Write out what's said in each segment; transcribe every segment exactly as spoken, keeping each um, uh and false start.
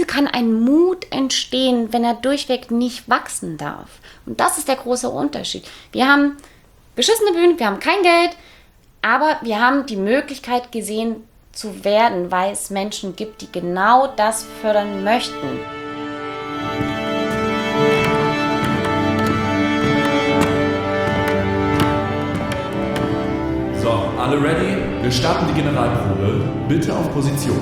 kann ein Mut entstehen, wenn er durchweg nicht wachsen darf. Und das ist der große Unterschied. Wir haben beschissene Bühnen, wir haben kein Geld, aber wir haben die Möglichkeit gesehen zu werden, weil es Menschen gibt, die genau das fördern möchten. So, alle ready? Wir starten die Generalprobe. Bitte auf Position.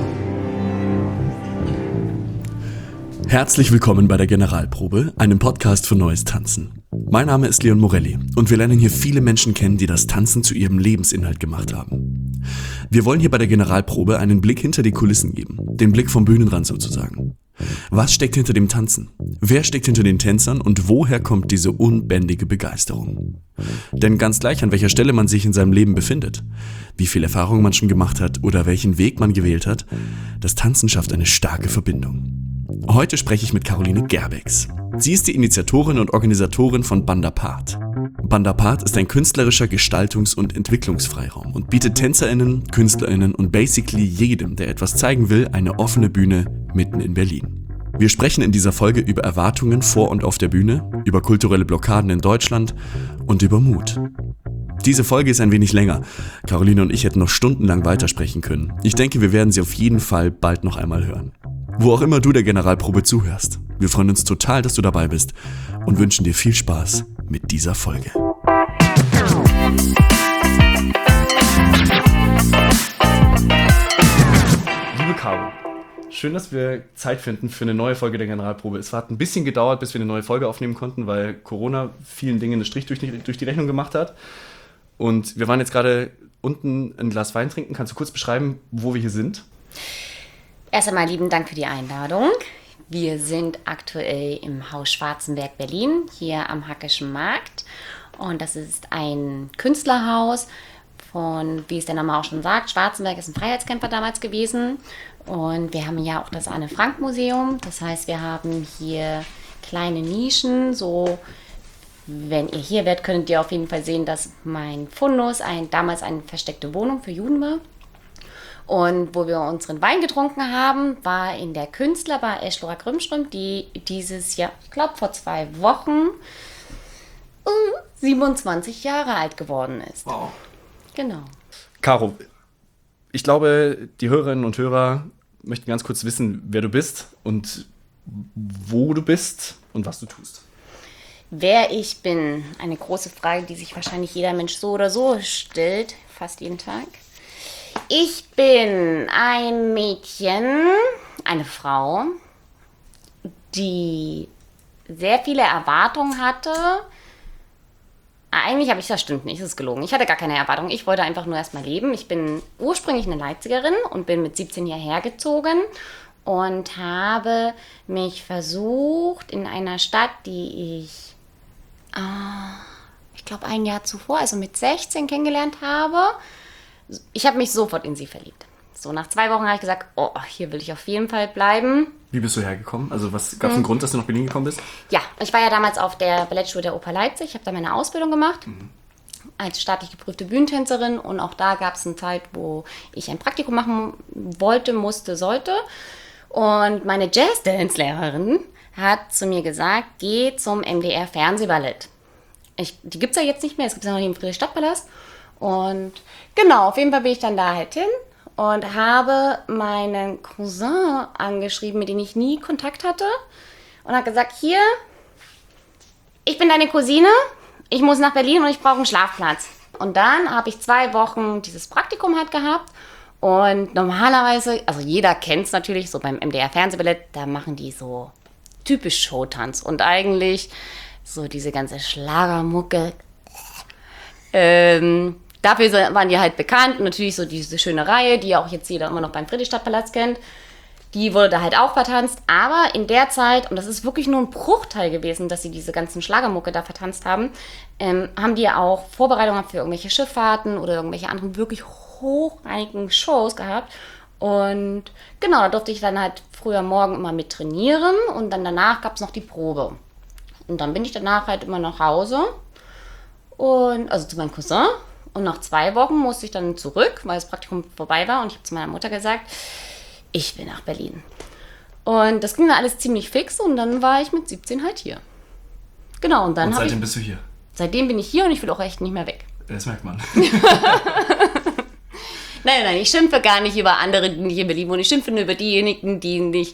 Herzlich willkommen bei der Generalprobe, einem Podcast für neues Tanzen. Mein Name ist Leon Morelli und wir lernen hier viele Menschen kennen, die das Tanzen zu ihrem Lebensinhalt gemacht haben. Wir wollen hier bei der Generalprobe einen Blick hinter die Kulissen geben, den Blick vom Bühnenrand sozusagen. Was steckt hinter dem Tanzen? Wer steckt hinter den Tänzern und woher kommt diese unbändige Begeisterung? Denn ganz gleich, an welcher Stelle man sich in seinem Leben befindet, wie viel Erfahrung man schon gemacht hat oder welchen Weg man gewählt hat, das Tanzen schafft eine starke Verbindung. Heute spreche ich mit Caroline Gerbex. Sie ist die Initiatorin und Organisatorin von Bandapart. Bandapart ist ein künstlerischer Gestaltungs- und Entwicklungsfreiraum und bietet TänzerInnen, KünstlerInnen und basically jedem, der etwas zeigen will, eine offene Bühne mitten in Berlin. Wir sprechen in dieser Folge über Erwartungen vor und auf der Bühne, über kulturelle Blockaden in Deutschland und über Mut. Diese Folge ist ein wenig länger. Caroline und ich hätten noch stundenlang weitersprechen können. Ich denke, wir werden sie auf jeden Fall bald noch einmal hören. Wo auch immer du der Generalprobe zuhörst. Wir freuen uns total, dass du dabei bist und wünschen dir viel Spaß mit dieser Folge. Liebe Caro, schön, dass wir Zeit finden für eine neue Folge der Generalprobe. Es hat ein bisschen gedauert, bis wir eine neue Folge aufnehmen konnten, weil Corona vielen Dingen einen Strich durch die, durch die Rechnung gemacht hat. Und wir waren jetzt gerade unten ein Glas Wein trinken. Kannst du kurz beschreiben, wo wir hier sind? Erst einmal lieben Dank für die Einladung. Wir sind aktuell im Haus Schwarzenberg Berlin, hier am Hackischen Markt. Und das ist ein Künstlerhaus von, wie es der Name auch schon sagt, Schwarzenberg ist ein Freiheitskämpfer damals gewesen. Und wir haben ja auch das Anne-Frank-Museum. Das heißt, wir haben hier kleine Nischen. So, wenn ihr hier werdet, könnt ihr auf jeden Fall sehen, dass mein Fundus ein, damals eine versteckte Wohnung für Juden war. Und wo wir unseren Wein getrunken haben, war in der Künstlerbar Eschlora Grümström, die dieses Jahr, ich glaube vor zwei Wochen, siebenundzwanzig Jahre alt geworden ist. Wow. Genau. Caro, ich glaube, die Hörerinnen und Hörer möchten ganz kurz wissen, wer du bist und wo du bist und was du tust. Wer ich bin, eine große Frage, die sich wahrscheinlich jeder Mensch so oder so stellt, fast jeden Tag. Ich bin ein Mädchen, eine Frau, die sehr viele Erwartungen hatte. Eigentlich habe ich, das stimmt nicht, das ist gelogen. Ich hatte gar keine Erwartungen. Ich wollte einfach nur erstmal leben. Ich bin ursprünglich eine Leipzigerin und bin mit siebzehn hierher gezogen und habe mich versucht in einer Stadt, die ich, äh, ich glaube ein Jahr zuvor, also mit sechzehn kennengelernt habe. Ich habe mich sofort in sie verliebt. So, nach zwei Wochen habe ich gesagt, oh, hier will ich auf jeden Fall bleiben. Wie bist du hergekommen? Also was gab es einen hm. Grund, dass du nach Berlin gekommen bist? Ja, ich war ja damals auf der Ballettschule der Oper Leipzig. Ich habe da meine Ausbildung gemacht mhm. als staatlich geprüfte Bühnentänzerin. Und auch da gab es eine Zeit, wo ich ein Praktikum machen wollte, musste, sollte. Und meine Jazz-Dance-Lehrerin hat zu mir gesagt, geh zum M D R Fernsehballett. Ich, die gibt es ja jetzt nicht mehr, es gibt es ja noch im Friedrichstadtpalast. Und genau, auf jeden Fall bin ich dann da halt hin und habe meinen Cousin angeschrieben, mit dem ich nie Kontakt hatte. Und habe gesagt, hier, ich bin deine Cousine, ich muss nach Berlin und ich brauche einen Schlafplatz. Und dann habe ich zwei Wochen dieses Praktikum halt gehabt. Und normalerweise, also jeder kennt es natürlich, so beim M D R Fernsehballett, da machen die so typisch Showtanz. Und eigentlich so diese ganze Schlagermucke, ähm... Dafür waren die halt bekannt. Und natürlich so diese schöne Reihe, die auch jetzt jeder immer noch beim Friedrichstadtpalast kennt. Die wurde da halt auch vertanzt. Aber in der Zeit, und das ist wirklich nur ein Bruchteil gewesen, dass sie diese ganzen Schlagermucke da vertanzt haben, ähm, haben die auch Vorbereitungen für irgendwelche Schifffahrten oder irgendwelche anderen wirklich hochrangigen Shows gehabt. Und genau, da durfte ich dann halt früher morgen immer mit trainieren. Und dann danach gab es noch die Probe. Und dann bin ich danach halt immer nach Hause. Und, also zu meinem Cousin. Und nach zwei Wochen musste ich dann zurück, weil das Praktikum vorbei war. Und ich habe zu meiner Mutter gesagt, ich will nach Berlin. Und das ging dann alles ziemlich fix und dann war ich mit siebzehn halt hier. Genau, und dann Und seitdem ich, bist du hier? Seitdem bin ich hier und ich will auch echt nicht mehr weg. Das merkt man. Nein, nein, ich schimpfe gar nicht über andere, die nicht in Berlin wohnen. Ich schimpfe nur über diejenigen, die nicht...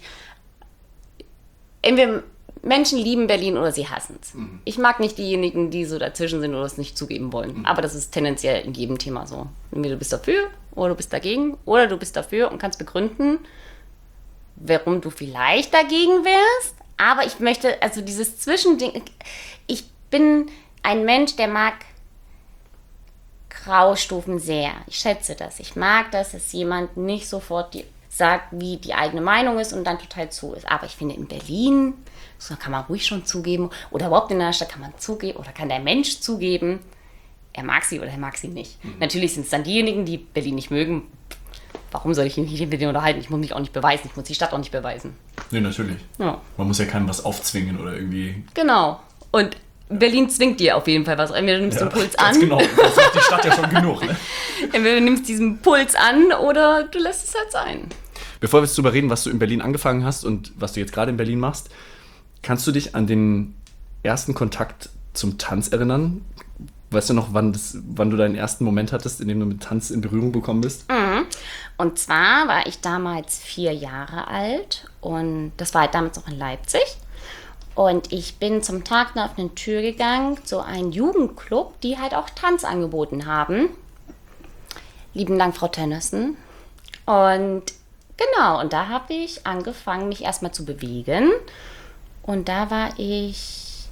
Entweder Menschen lieben Berlin oder sie hassen es. Mhm. Ich mag nicht diejenigen, die so dazwischen sind oder es nicht zugeben wollen. Mhm. Aber das ist tendenziell in jedem Thema so. Entweder du bist dafür oder du bist dagegen oder du bist dafür und kannst begründen, warum du vielleicht dagegen wärst. Aber ich möchte, also dieses Zwischending... Ich bin ein Mensch, der mag Graustufen sehr. Ich schätze das. Ich mag das, dass jemand nicht sofort die, sagt, wie die eigene Meinung ist und dann total zu ist. Aber ich finde, in Berlin, so kann man ruhig schon zugeben, oder überhaupt in einer Stadt kann man zugeben, oder kann der Mensch zugeben, er mag sie oder er mag sie nicht. Mhm. Natürlich sind es dann diejenigen, die Berlin nicht mögen. Warum soll ich mich nicht mit denen unterhalten? Ich muss mich auch nicht beweisen. Ich muss die Stadt auch nicht beweisen. Nee, natürlich. Ja. Man muss ja keinem was aufzwingen oder irgendwie... Genau. Und Berlin zwingt dir auf jeden Fall was. Entweder du nimmst ja, den Puls an. Genau, das ist die Stadt ja schon genug. Ne? Entweder du nimmst diesen Puls an oder du lässt es halt sein. Bevor wir jetzt darüber reden, was du in Berlin angefangen hast und was du jetzt gerade in Berlin machst, kannst du dich an den ersten Kontakt zum Tanz erinnern? Weißt du noch, wann, das, wann du deinen ersten Moment hattest, in dem du mit Tanz in Berührung gekommen bist? Mhm. Und zwar war ich damals vier Jahre alt und das war halt damals auch in Leipzig. Und ich bin zum Tag einer offenen Tür gegangen zu einem Jugendclub, die halt auch Tanz angeboten haben. Lieben Dank, Frau Tönnissen. Und genau, und da habe ich angefangen, mich erstmal zu bewegen. Und da war ich,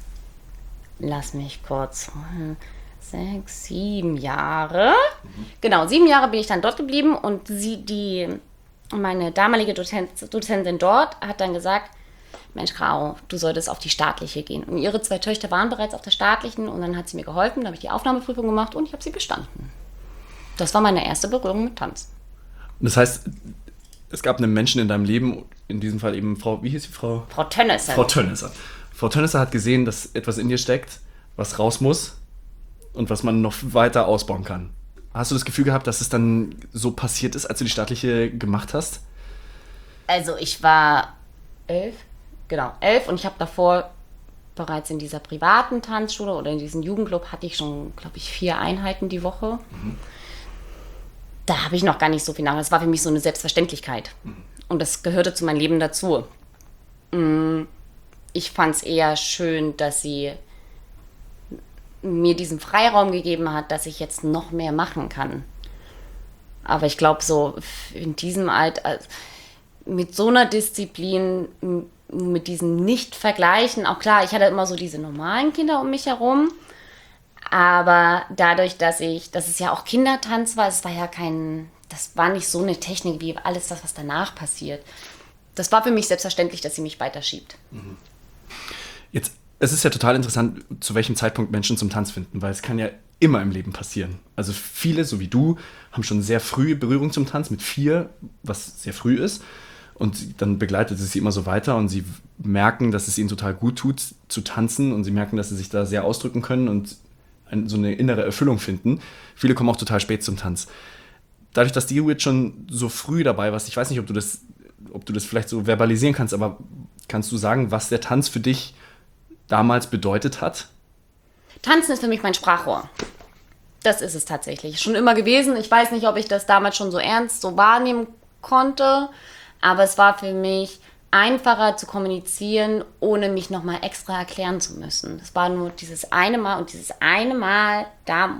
lass mich kurz, sechs, sieben Jahre. Mhm. Genau, sieben Jahre bin ich dann dort geblieben und sie, die, meine damalige Dozent, Dozentin dort hat dann gesagt, Mensch, Grau, du solltest auf die staatliche gehen. Und ihre zwei Töchter waren bereits auf der staatlichen und dann hat sie mir geholfen, da habe ich die Aufnahmeprüfung gemacht und ich habe sie bestanden. Das war meine erste Berührung mit Tanz. Das heißt, es gab einen Menschen in deinem Leben, in diesem Fall eben Frau, wie hieß die Frau? Frau Tönnesser. Frau Tönnesser. Frau Tönnesser hat gesehen, dass etwas in dir steckt, was raus muss und was man noch weiter ausbauen kann. Hast du das Gefühl gehabt, dass es dann so passiert ist, als du die staatliche gemacht hast? Also ich war elf. Genau, elf und ich habe davor bereits in dieser privaten Tanzschule oder in diesem Jugendclub hatte ich schon, glaube ich, vier Einheiten die Woche. Mhm. Da habe ich noch gar nicht so viel nach. Das war für mich so eine Selbstverständlichkeit. Mhm. Und das gehörte zu meinem Leben dazu. Ich fand es eher schön, dass sie mir diesen Freiraum gegeben hat, dass ich jetzt noch mehr machen kann. Aber ich glaube, so in diesem Alter, mit so einer Disziplin, mit diesem Nicht-Vergleichen, auch klar, ich hatte immer so diese normalen Kinder um mich herum, aber dadurch, dass ich, dass es ja auch Kindertanz war, es war ja kein, das war nicht so eine Technik wie alles das, was danach passiert. Das war für mich selbstverständlich, dass sie mich weiterschiebt. Jetzt, es ist ja total interessant, zu welchem Zeitpunkt Menschen zum Tanz finden, weil es kann ja immer im Leben passieren. Also viele, so wie du, haben schon sehr früh Berührung zum Tanz, mit vier, was sehr früh ist. Und dann begleitet es sie immer so weiter und sie merken, dass es ihnen total gut tut, zu tanzen und sie merken, dass sie sich da sehr ausdrücken können und ein, so eine innere Erfüllung finden. Viele kommen auch total spät zum Tanz. Dadurch, dass du jetzt schon so früh dabei warst, ich weiß nicht, ob du das, ob du das vielleicht so verbalisieren kannst, aber kannst du sagen, was der Tanz für dich damals bedeutet hat? Tanzen ist für mich mein Sprachrohr. Das ist es tatsächlich. Schon immer gewesen. Ich weiß nicht, ob ich das damals schon so ernst so wahrnehmen konnte. Aber es war für mich einfacher zu kommunizieren, ohne mich nochmal extra erklären zu müssen. Das war nur dieses eine Mal und dieses eine Mal, da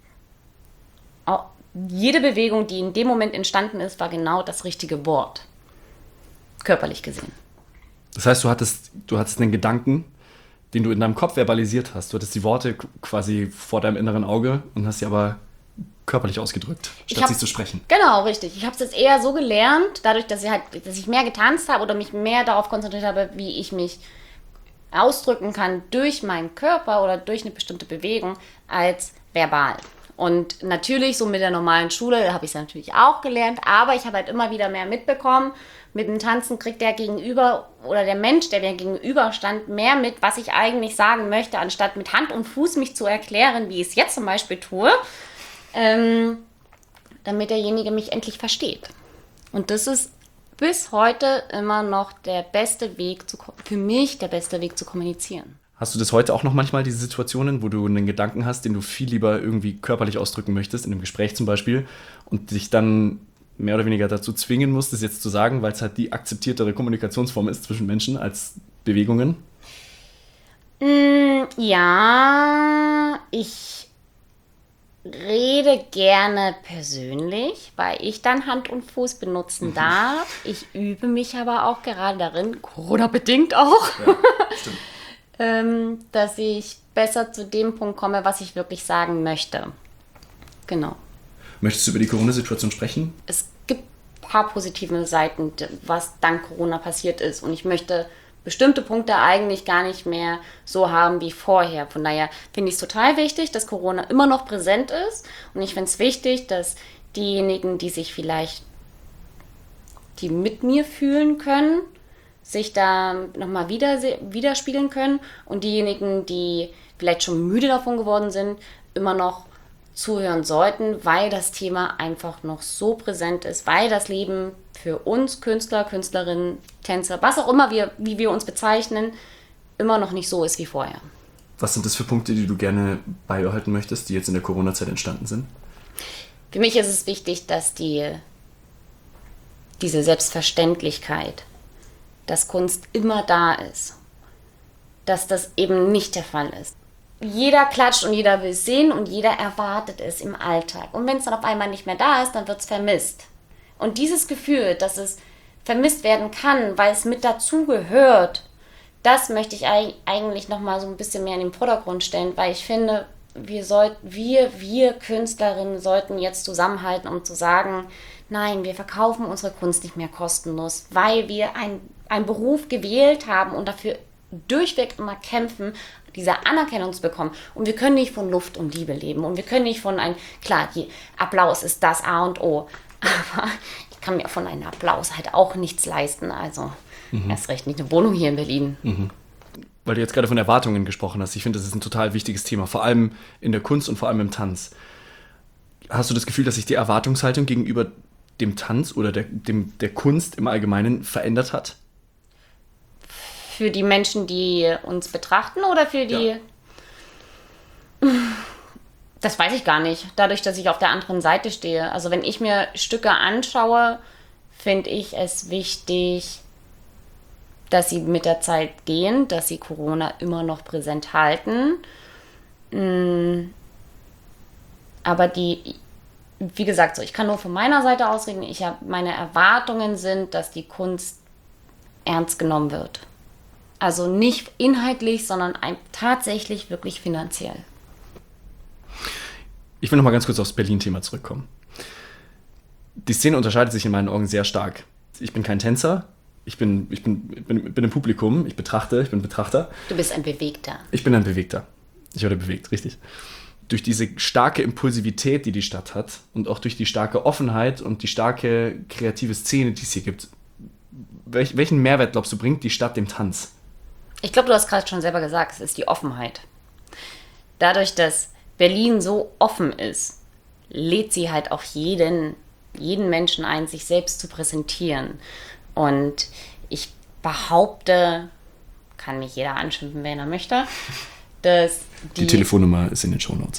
auch jede Bewegung, die in dem Moment entstanden ist, war genau das richtige Wort. Körperlich gesehen. Das heißt, du hattest, du hattest einen Gedanken, den du in deinem Kopf verbalisiert hast. Du hattest die Worte quasi vor deinem inneren Auge und hast sie aber körperlich ausgedrückt, statt hab, sie zu sprechen. Genau, richtig. Ich habe es jetzt eher so gelernt, dadurch, dass ich halt, dass ich mehr getanzt habe oder mich mehr darauf konzentriert habe, wie ich mich ausdrücken kann durch meinen Körper oder durch eine bestimmte Bewegung, als verbal. Und natürlich, so mit der normalen Schule, habe ich es natürlich auch gelernt, aber ich habe halt immer wieder mehr mitbekommen, mit dem Tanzen kriegt der Gegenüber oder der Mensch, der mir gegenüber stand, mehr mit, was ich eigentlich sagen möchte, anstatt mit Hand und Fuß mich zu erklären, wie ich es jetzt zum Beispiel tue. Ähm, damit derjenige mich endlich versteht. Und das ist bis heute immer noch der beste Weg, zu, für mich der beste Weg zu kommunizieren. Hast du das heute auch noch manchmal, diese Situationen, wo du einen Gedanken hast, den du viel lieber irgendwie körperlich ausdrücken möchtest, in einem Gespräch zum Beispiel, und dich dann mehr oder weniger dazu zwingen musst, das jetzt zu sagen, weil es halt die akzeptiertere Kommunikationsform ist zwischen Menschen als Bewegungen? Mm, ja, ich rede gerne persönlich, weil ich dann Hand und Fuß benutzen darf. Ich übe mich aber auch gerade darin, Corona-bedingt auch, Ja, stimmt. ähm, dass ich besser zu dem Punkt komme, was ich wirklich sagen möchte. Genau. Möchtest du über die Corona-Situation sprechen? Es gibt ein paar positive Seiten, was dank Corona passiert ist. Und ich möchte bestimmte Punkte eigentlich gar nicht mehr so haben wie vorher. Von daher finde ich es total wichtig, dass Corona immer noch präsent ist. Und ich finde es wichtig, dass diejenigen, die sich vielleicht, die mit mir fühlen können, sich da nochmal wieder, widerspiegeln können. Und diejenigen, die vielleicht schon müde davon geworden sind, immer noch zuhören sollten, weil das Thema einfach noch so präsent ist, weil das Leben für uns Künstler, Künstlerinnen, Tänzer, was auch immer wir, wie wir uns bezeichnen, immer noch nicht so ist wie vorher. Was sind das für Punkte, die du gerne beibehalten möchtest, die jetzt in der Corona-Zeit entstanden sind? Für mich ist es wichtig, dass die, diese Selbstverständlichkeit, dass Kunst immer da ist, dass das eben nicht der Fall ist. Jeder klatscht und jeder will es sehen und jeder erwartet es im Alltag. Und wenn es dann auf einmal nicht mehr da ist, dann wird es vermisst. Und dieses Gefühl, dass es vermisst werden kann, weil es mit dazugehört, das möchte ich eigentlich nochmal so ein bisschen mehr in den Vordergrund stellen, weil ich finde, wir, soll, wir, wir Künstlerinnen sollten jetzt zusammenhalten, um zu sagen, nein, wir verkaufen unsere Kunst nicht mehr kostenlos, weil wir ein, einen Beruf gewählt haben und dafür durchweg immer kämpfen, diese Anerkennung zu bekommen. Und wir können nicht von Luft und Liebe leben. Und wir können nicht von einem, klar, die Applaus ist das A und O. Aber ich kann mir von einem Applaus halt auch nichts leisten. Also mhm. erst recht nicht eine Wohnung hier in Berlin. Mhm. Weil du jetzt gerade von Erwartungen gesprochen hast. Ich finde, das ist ein total wichtiges Thema. Vor allem in der Kunst und vor allem im Tanz. Hast du das Gefühl, dass sich die Erwartungshaltung gegenüber dem Tanz oder der, dem, der Kunst im Allgemeinen verändert hat? Für die Menschen, die uns betrachten oder für die... Ja. Das weiß ich gar nicht. Dadurch, dass ich auf der anderen Seite stehe. Also wenn ich mir Stücke anschaue, finde ich es wichtig, dass sie mit der Zeit gehen, dass sie Corona immer noch präsent halten. Aber die... Wie gesagt, so, ich kann nur von meiner Seite ausreden. Ich habe, meine Erwartungen sind, dass die Kunst ernst genommen wird. Also nicht inhaltlich, sondern ein, tatsächlich wirklich finanziell. Ich will noch mal ganz kurz aufs Berlin-Thema zurückkommen. Die Szene unterscheidet sich in meinen Augen sehr stark. Ich bin kein Tänzer, ich bin, ich bin, bin, bin im Publikum, ich betrachte, ich bin Betrachter. Du bist ein Bewegter. Ich bin ein Bewegter. Ich werde bewegt, richtig. Durch diese starke Impulsivität, die die Stadt hat und auch durch die starke Offenheit und die starke kreative Szene, die es hier gibt, welch, welchen Mehrwert, glaubst du, bringt die Stadt dem Tanz? Ich glaube, du hast gerade schon selber gesagt, es ist die Offenheit. Dadurch, dass Berlin so offen ist, lädt sie halt auch jeden, jeden Menschen ein, sich selbst zu präsentieren. Und ich behaupte, kann mich jeder anschimpfen, wenn er möchte, dass die... Die Telefonnummer ist in den Shownotes.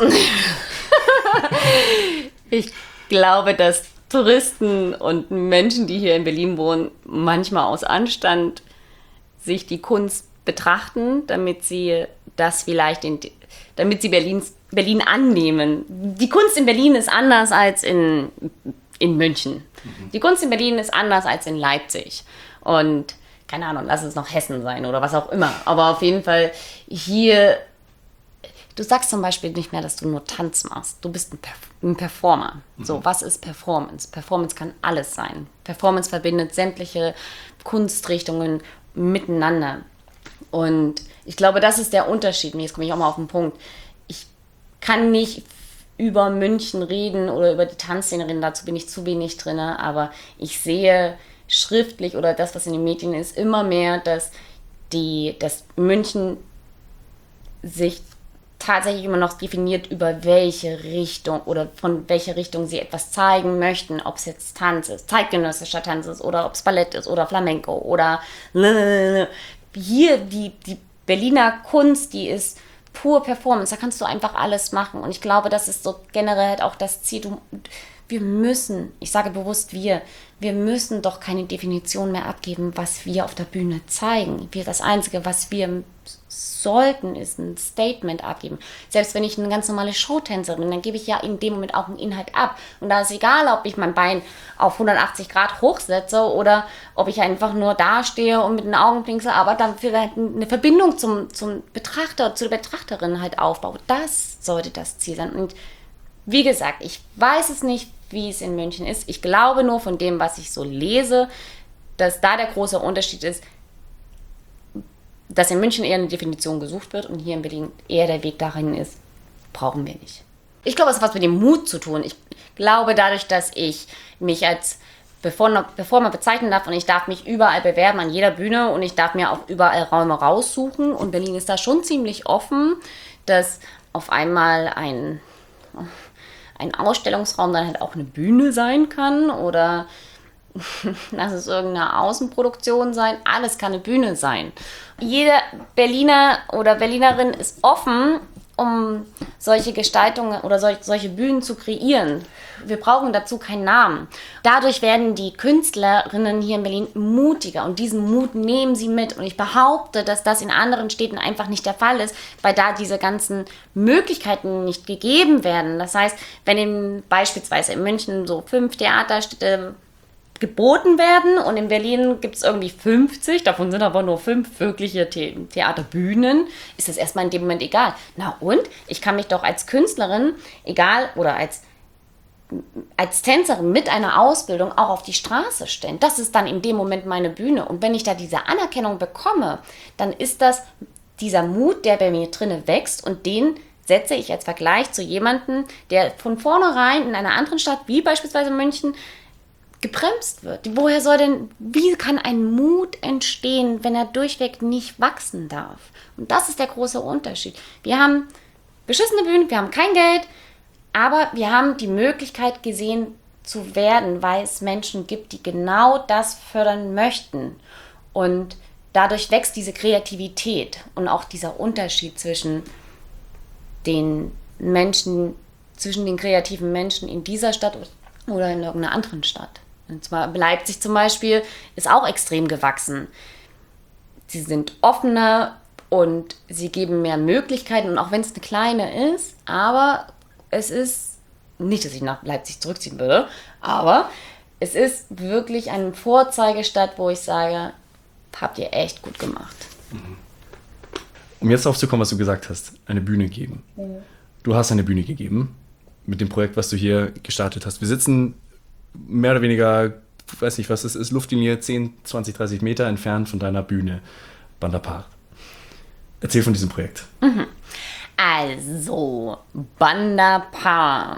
Ich glaube, dass Touristen und Menschen, die hier in Berlin wohnen, manchmal aus Anstand sich die Kunst betrachten, damit sie das vielleicht, in, damit sie Berlins, Berlin annehmen. Die Kunst in Berlin ist anders als in, in München. Mhm. Die Kunst in Berlin ist anders als in Leipzig. Und keine Ahnung, lass es noch Hessen sein oder was auch immer. Aber auf jeden Fall hier, du sagst zum Beispiel nicht mehr, dass du nur Tanz machst. Du bist ein, Perf- ein Performer. Mhm. So, was ist Performance? Performance kann alles sein. Performance verbindet sämtliche Kunstrichtungen miteinander. Und ich glaube, das ist der Unterschied. Und jetzt komme ich auch mal auf den Punkt. Ich kann nicht über München reden oder über die Tanzszene reden, dazu bin ich zu wenig drin. Aber ich sehe schriftlich oder das, was in den Medien ist, immer mehr, dass, die, dass München sich tatsächlich immer noch definiert, über welche Richtung oder von welcher Richtung sie etwas zeigen möchten, ob es jetzt Tanz ist, zeitgenössischer Tanz ist oder ob es Ballett ist oder Flamenco oder hier die, die Berliner Kunst, die ist pur Performance, da kannst du einfach alles machen und ich glaube, das ist so generell halt auch das Ziel, du, wir müssen, ich sage bewusst wir, wir müssen doch keine Definition mehr abgeben, was wir auf der Bühne zeigen. Wir, das Einzige, was wir sollten, ist ein Statement abgeben. Selbst wenn ich eine ganz normale Showtänzerin bin, dann gebe ich ja in dem Moment auch einen Inhalt ab. Und da ist egal, ob ich mein Bein auf hundertachtzig Grad hochsetze oder ob ich einfach nur dastehe und mit den Augen pinsel, aber dann vielleicht eine Verbindung zum, zum Betrachter, zur Betrachterin halt aufbaue. Das sollte das Ziel sein. Und wie gesagt, ich weiß es nicht, wie es in München ist. Ich glaube nur von dem, was ich so lese, dass da der große Unterschied ist, dass in München eher eine Definition gesucht wird und hier in Berlin eher der Weg dahin ist, brauchen wir nicht. Ich glaube, es hat was mit dem Mut zu tun. Ich glaube, dadurch, dass ich mich als bevor, bevor man bezeichnen darf und ich darf mich überall bewerben, an jeder Bühne und ich darf mir auch überall Räume raussuchen und Berlin ist da schon ziemlich offen, dass auf einmal ein, ein Ausstellungsraum dann halt auch eine Bühne sein kann oder lass es irgendeine Außenproduktion sein, alles kann eine Bühne sein. Jeder Berliner oder Berlinerin ist offen, um solche Gestaltungen oder sol- solche Bühnen zu kreieren. Wir brauchen dazu keinen Namen. Dadurch werden die Künstlerinnen hier in Berlin mutiger und diesen Mut nehmen sie mit. Und ich behaupte, dass das in anderen Städten einfach nicht der Fall ist, weil da diese ganzen Möglichkeiten nicht gegeben werden. Das heißt, wenn in, beispielsweise in München so fünf Theaterstädte geboten werden und in Berlin gibt es irgendwie fünfzig, davon sind aber nur fünf wirkliche The- Theaterbühnen, ist das erstmal in dem Moment egal. Na und? Ich kann mich doch als Künstlerin, egal, oder als, als Tänzerin mit einer Ausbildung auch auf die Straße stellen. Das ist dann in dem Moment meine Bühne. Und wenn ich da diese Anerkennung bekomme, dann ist das dieser Mut, der bei mir drinne wächst und den setze ich als Vergleich zu jemandem, der von vornherein in einer anderen Stadt, wie beispielsweise München, gebremst wird. Woher soll denn, wie kann ein Mut entstehen, wenn er durchweg nicht wachsen darf? Und das ist der große Unterschied. Wir haben beschissene Bühnen, wir haben kein Geld, aber wir haben die Möglichkeit gesehen zu werden, weil es Menschen gibt, die genau das fördern möchten. Und dadurch wächst diese Kreativität und auch dieser Unterschied zwischen den Menschen, zwischen den kreativen Menschen in dieser Stadt oder in irgendeiner anderen Stadt. Und zwar Leipzig zum Beispiel ist auch extrem gewachsen. Sie sind offener und sie geben mehr Möglichkeiten. Und auch wenn es eine kleine ist, aber es ist, nicht, dass ich nach Leipzig zurückziehen würde, aber es ist wirklich eine Vorzeigestadt, wo ich sage, habt ihr echt gut gemacht. Um jetzt darauf zu kommen, was du gesagt hast, eine Bühne geben. Mhm. Du hast eine Bühne gegeben mit dem Projekt, was du hier gestartet hast. Wir sitzen mehr oder weniger, weiß nicht, was es ist, Luftlinie zehn, zwanzig, dreißig Meter entfernt von deiner Bühne, Bandar-Par. Erzähl von diesem Projekt. Mhm. Also, Bandar-Par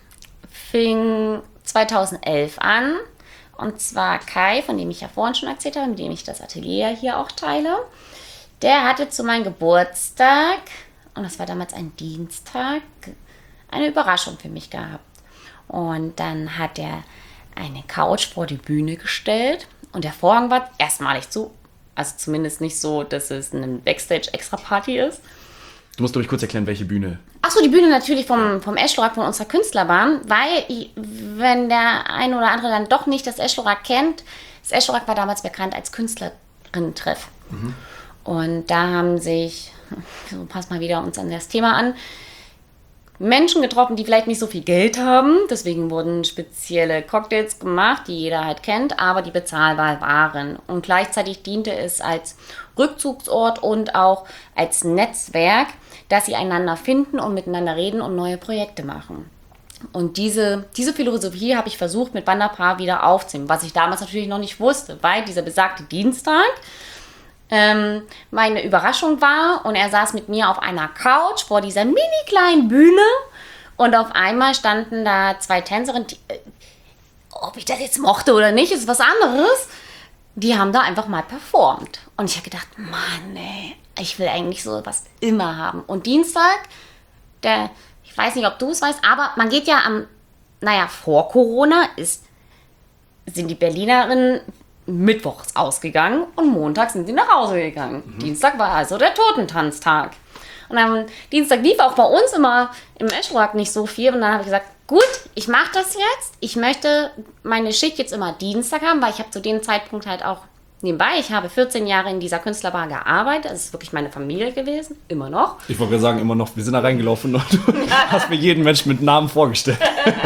fing zweitausendelf an. Und zwar Kai, von dem ich ja vorhin schon erzählt habe, mit dem ich das Atelier hier auch teile. Der hatte zu meinem Geburtstag, und das war damals ein Dienstag, eine Überraschung für mich gehabt. Und dann hat er eine Couch vor die Bühne gestellt und der Vorhang war erstmalig zu. Also zumindest nicht so, dass es eine Backstage-Extra-Party ist. Du musst, glaube ich, kurz erklären, welche Bühne. Achso, die Bühne natürlich vom, vom Eschlorak, von unserer Künstlerbahn, weil, ich, wenn der ein oder andere dann doch nicht das Eschlorak kennt, das Eschlorak war damals bekannt als Künstlerinnen-Treff. Mhm. Und da haben sich, so pass mal wieder uns an das Thema an, Menschen getroffen, die vielleicht nicht so viel Geld haben. Deswegen wurden spezielle Cocktails gemacht, die jeder halt kennt, aber die bezahlbar waren. Und gleichzeitig diente es als Rückzugsort und auch als Netzwerk, dass sie einander finden und miteinander reden und neue Projekte machen. Und diese, diese Philosophie habe ich versucht mit Bandar-Par wieder aufzunehmen, was ich damals natürlich noch nicht wusste, weil dieser besagte Dienstag Ähm, meine Überraschung war und er saß mit mir auf einer Couch vor dieser mini kleinen Bühne und auf einmal standen da zwei Tänzerinnen, die, äh, ob ich das jetzt mochte oder nicht, ist was anderes, die haben da einfach mal performt und ich habe gedacht, Mann ey, ich will eigentlich sowas immer haben und Dienstag der, ich weiß nicht, ob du es weißt, aber man geht ja am, naja, vor Corona ist, sind die Berlinerinnen mittwochs ausgegangen und montags sind sie nach Hause gegangen. Mhm. Dienstag war also der Totentanztag. Und am Dienstag lief auch bei uns immer im Eschrock nicht so viel. Und dann habe ich gesagt, gut, ich mache das jetzt. Ich möchte meine Schicht jetzt immer Dienstag haben, weil ich habe zu dem Zeitpunkt halt auch nebenbei, ich habe vierzehn Jahre in dieser Künstlerbar gearbeitet. Das ist wirklich meine Familie gewesen, immer noch. Ich wollte gerade sagen, immer noch. Wir sind da reingelaufen und du hast mir jeden Menschen mit Namen vorgestellt.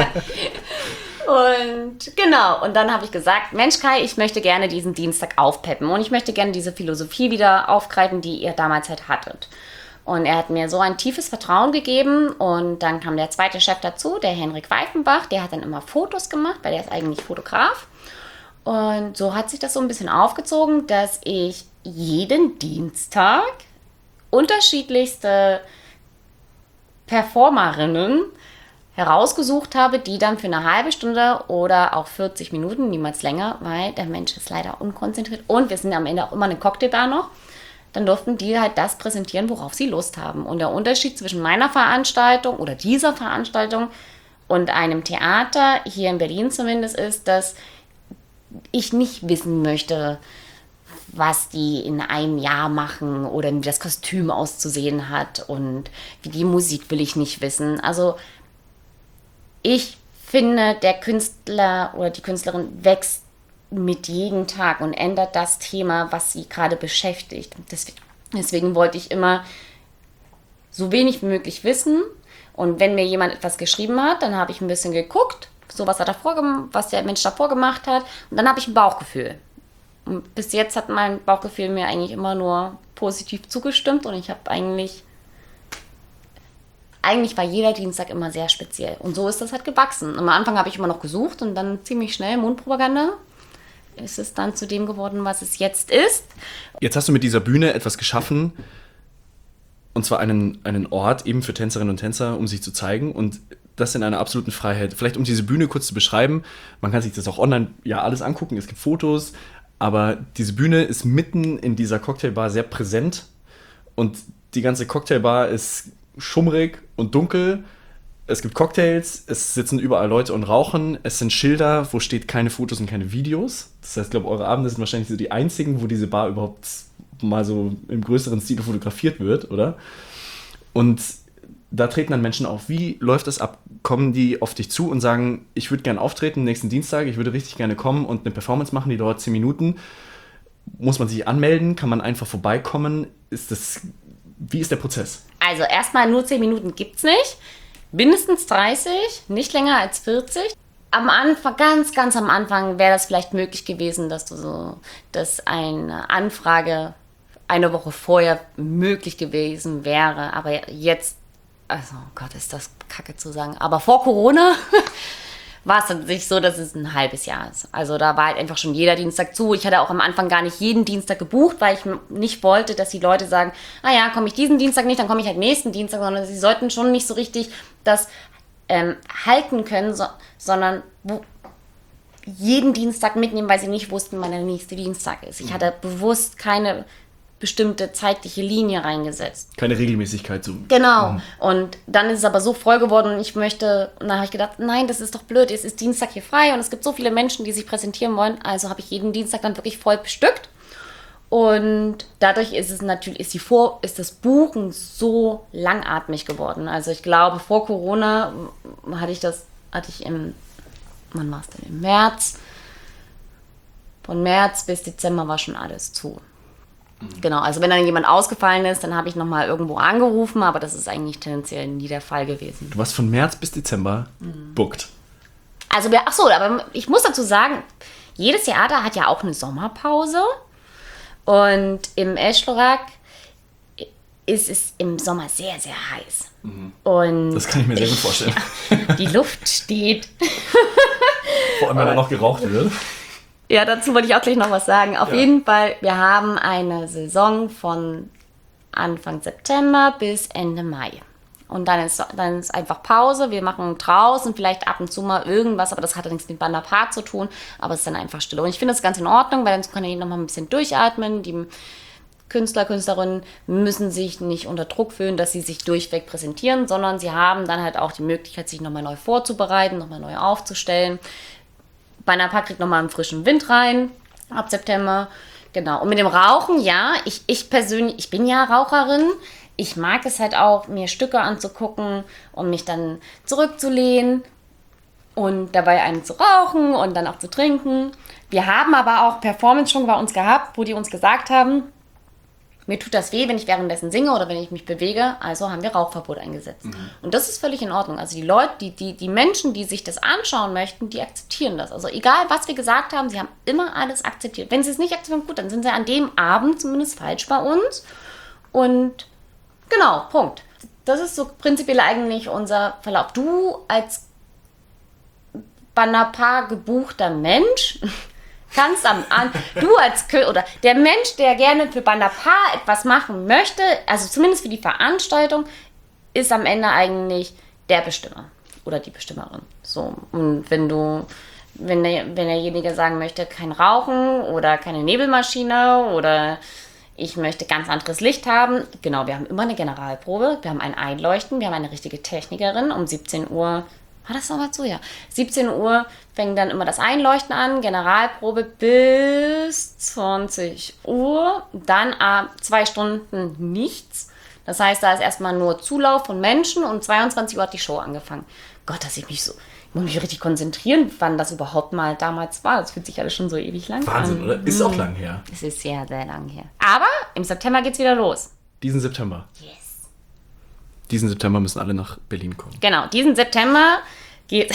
Und genau, und dann habe ich gesagt, Mensch Kai, ich möchte gerne diesen Dienstag aufpeppen und ich möchte gerne diese Philosophie wieder aufgreifen, die ihr damals halt hattet. Und er hat mir so ein tiefes Vertrauen gegeben und dann kam der zweite Chef dazu, der Henrik Weifenbach, der hat dann immer Fotos gemacht, weil der ist eigentlich Fotograf. Und so hat sich das so ein bisschen aufgezogen, dass ich jeden Dienstag unterschiedlichste Performerinnen herausgesucht habe, die dann für eine halbe Stunde oder auch vierzig Minuten, niemals länger, weil der Mensch ist leider unkonzentriert und wir sind am Ende auch immer eine Cocktailbar noch, dann durften die halt das präsentieren, worauf sie Lust haben. Und der Unterschied zwischen meiner Veranstaltung oder dieser Veranstaltung und einem Theater, hier in Berlin zumindest, ist, dass ich nicht wissen möchte, was die in einem Jahr machen oder wie das Kostüm auszusehen hat und wie die Musik will ich nicht wissen. Also ich finde, der Künstler oder die Künstlerin wächst mit jedem Tag und ändert das Thema, was sie gerade beschäftigt. Deswegen, deswegen wollte ich immer so wenig wie möglich wissen. Und wenn mir jemand etwas geschrieben hat, dann habe ich ein bisschen geguckt, so was, hat er vorgem- was der Mensch davor gemacht hat. Und dann habe ich ein Bauchgefühl. Und bis jetzt hat mein Bauchgefühl mir eigentlich immer nur positiv zugestimmt. Und ich habe eigentlich... Eigentlich war jeder Dienstag immer sehr speziell. Und so ist das halt gewachsen. Am Anfang habe ich immer noch gesucht und dann ziemlich schnell Mundpropaganda. Ist es dann zu dem geworden, was es jetzt ist. Jetzt hast du mit dieser Bühne etwas geschaffen, und zwar einen, einen Ort eben für Tänzerinnen und Tänzer, um sich zu zeigen und das in einer absoluten Freiheit. Vielleicht um diese Bühne kurz zu beschreiben, man kann sich das auch online ja alles angucken, es gibt Fotos, aber diese Bühne ist mitten in dieser Cocktailbar sehr präsent und die ganze Cocktailbar ist schummrig und dunkel. Es gibt Cocktails, es sitzen überall Leute und rauchen, es sind Schilder, wo steht keine Fotos und keine Videos. Das heißt, ich glaube, eure Abende sind wahrscheinlich so die einzigen, wo diese Bar überhaupt mal so im größeren Stil fotografiert wird, oder? Und da treten dann Menschen auf. Wie läuft das ab? Kommen die auf dich zu und sagen, ich würde gerne auftreten nächsten Dienstag, ich würde richtig gerne kommen und eine Performance machen, die dauert zehn Minuten. Muss man sich anmelden? Kann man einfach vorbeikommen? Ist das, wie ist der Prozess? Also erstmal nur zehn Minuten gibt's nicht. Mindestens dreißig, nicht länger als vierzig. Am Anfang, ganz, ganz am Anfang wäre das vielleicht möglich gewesen, dass du so, dass eine Anfrage eine Woche vorher möglich gewesen wäre. Aber jetzt, also oh Gott, ist das kacke zu sagen. Aber vor Corona war es tatsächlich so, dass es ein halbes Jahr ist. Also da war halt einfach schon jeder Dienstag zu. Ich hatte auch am Anfang gar nicht jeden Dienstag gebucht, weil ich nicht wollte, dass die Leute sagen, ah ja, komme ich diesen Dienstag nicht, dann komme ich halt nächsten Dienstag, sondern sie sollten schon nicht so richtig das ähm, halten können, so, sondern wo, jeden Dienstag mitnehmen, weil sie nicht wussten, wann der nächste Dienstag ist. Ich hatte bewusst keine bestimmte zeitliche Linie reingesetzt. Keine Regelmäßigkeit. So. Genau. Mhm. Und dann ist es aber so voll geworden und ich möchte, und dann habe ich gedacht, nein, das ist doch blöd, es ist Dienstag hier frei und es gibt so viele Menschen, die sich präsentieren wollen, also habe ich jeden Dienstag dann wirklich voll bestückt. Und dadurch ist es natürlich, ist, die vor, ist das Buchen so langatmig geworden. Also ich glaube, vor Corona hatte ich das, hatte ich im, wann war es denn, im März, von März bis Dezember war schon alles zu. Genau, also wenn dann jemand ausgefallen ist, dann habe ich nochmal irgendwo angerufen, aber das ist eigentlich tendenziell nie der Fall gewesen. Du warst von März bis Dezember mhm. booked. Also, ach so, aber ich muss dazu sagen, jedes Theater hat ja auch eine Sommerpause und im Eschlorak ist es im Sommer sehr, sehr heiß. Mhm. Und das kann ich mir sehr gut vorstellen. Ja, die Luft steht. Vor allem, wenn da noch geraucht wird. Ja, dazu wollte ich auch gleich noch was sagen. Auf ja. jeden Fall, wir haben eine Saison von Anfang September bis Ende Mai. Und dann ist, dann ist einfach Pause. Wir machen draußen vielleicht ab und zu mal irgendwas, aber das hat nichts mit Banderpart zu tun. Aber es ist dann einfach Stille. Und ich finde das ganz in Ordnung, weil dann kann jeder noch mal ein bisschen durchatmen. Die Künstler, Künstlerinnen müssen sich nicht unter Druck fühlen, dass sie sich durchweg präsentieren, sondern sie haben dann halt auch die Möglichkeit, sich nochmal neu vorzubereiten, nochmal neu aufzustellen. Bannerpark kriegt nochmal einen frischen Wind rein ab September. Genau. Und mit dem Rauchen, ja, ich, ich persönlich, ich bin ja Raucherin. Ich mag es halt auch, mir Stücke anzugucken und mich dann zurückzulehnen und dabei einen zu rauchen und dann auch zu trinken. Wir haben aber auch Performance schon bei uns gehabt, wo die uns gesagt haben, mir tut das weh, wenn ich währenddessen singe oder wenn ich mich bewege, also haben wir Rauchverbot eingesetzt. Mhm. Und das ist völlig in Ordnung. Also die Leute, die, die, die Menschen, die sich das anschauen möchten, die akzeptieren das. Also egal, was wir gesagt haben, sie haben immer alles akzeptiert. Wenn sie es nicht akzeptieren, gut, dann sind sie an dem Abend zumindest falsch bei uns. Und genau, Punkt. Das ist so prinzipiell eigentlich unser Verlauf. Du als Bannerpark gebuchter Mensch kannst am an du als Kö- oder der Mensch, der gerne für Bannerpark etwas machen möchte, also zumindest für die Veranstaltung, ist am Ende eigentlich der Bestimmer oder die Bestimmerin. So, und wenn du wenn der, wenn derjenige sagen möchte, kein Rauchen oder keine Nebelmaschine oder ich möchte ganz anderes Licht haben. Genau, wir haben immer eine Generalprobe, wir haben ein Einleuchten, wir haben eine richtige Technikerin. Um siebzehn Uhr, war das nochmal so? Ja. siebzehn Uhr fängt dann immer das Einleuchten an, Generalprobe bis zwanzig Uhr. Dann äh, zwei Stunden nichts. Das heißt, da ist erstmal nur Zulauf von Menschen und zweiundzwanzig Uhr hat die Show angefangen. Gott, dass ich mich so... Ich muss mich richtig konzentrieren, wann das überhaupt mal damals war. Das fühlt sich alles schon so ewig lang an. Wahnsinn, oder? Ist auch lang her. Es ist sehr, sehr lang her. Aber im September geht's wieder los. Diesen September? Yes. Diesen September müssen alle nach Berlin kommen. Genau, diesen September geht...